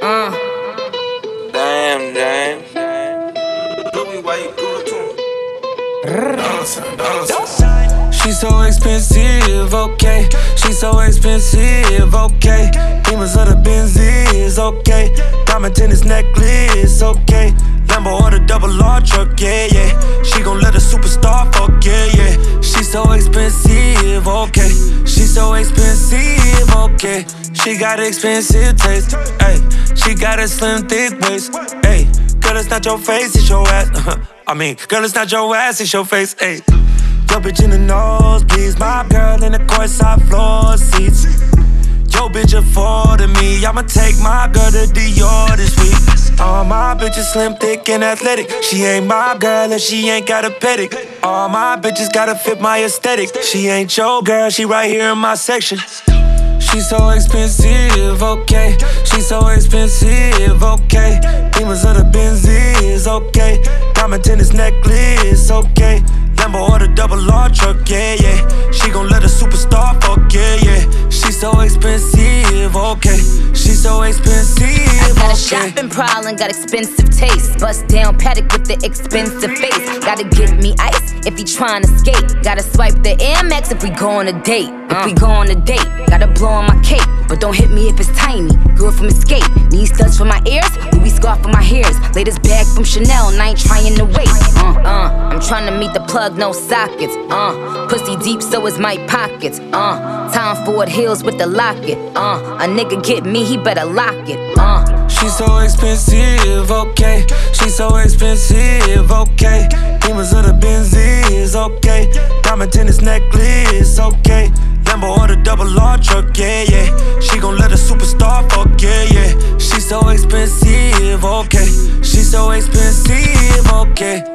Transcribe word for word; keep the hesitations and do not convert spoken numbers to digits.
Uh. Damn, damn. Louis, why you do it to him? She's so expensive, okay. She's so expensive, okay. Demons of the Benzies, okay. Diamond tennis necklace, okay. Lambo or the double R truck, yeah, yeah. She gon' let a superstar fuck, yeah, yeah. She's so expensive, okay. She's so expensive, okay. She got expensive taste, ayy. She got a slim, thick waist, ayy. Girl, it's not your face, it's your ass. I mean, girl, it's not your ass, it's your face, ayy. Your bitch in the nosebleeds, my girl in the courtside floor seats. Yo, bitch affording me, I'ma take my girl to Dior this week. All my bitches slim, thick, and athletic. She ain't my girl if she ain't got a pedic. All my bitches gotta fit my aesthetic. She ain't your girl, she right here in my section. She's so expensive, okay. She's so expensive, okay. Demons of the Benzies, okay. Diamond tennis necklace, okay. Lambo or the double R truck, yeah, yeah. She gon' let a superstar fuck, yeah, yeah. She's so expensive, okay. She's so expensive, I got a okay. shopping problem, got expensive taste. Bust down paddock with the expensive face. Gotta get me ice if he tryna skate. Gotta swipe the Air Max if we go on a date. If we go on a date, gotta blow on my cape. But don't hit me if it's tiny. Girl from Escape. Need studs for my ears, Louis scarf for my hairs. Latest bag from Chanel, and I ain't trying to wait. Uh, uh, I'm tryna meet the plug, no sockets. Uh, pussy deep, so is my pockets. Uh, Tom Ford Hills with the locket. Uh, a nigga get me, he better lock it. Uh. She's so expensive, okay. She's so expensive, okay. Demons of the Benzies, okay. Diamond tennis necklace, okay. Lambo or the double R truck, yeah, yeah. She gon' let a superstar fuck, yeah, yeah. She's so expensive, okay. She's so expensive, okay.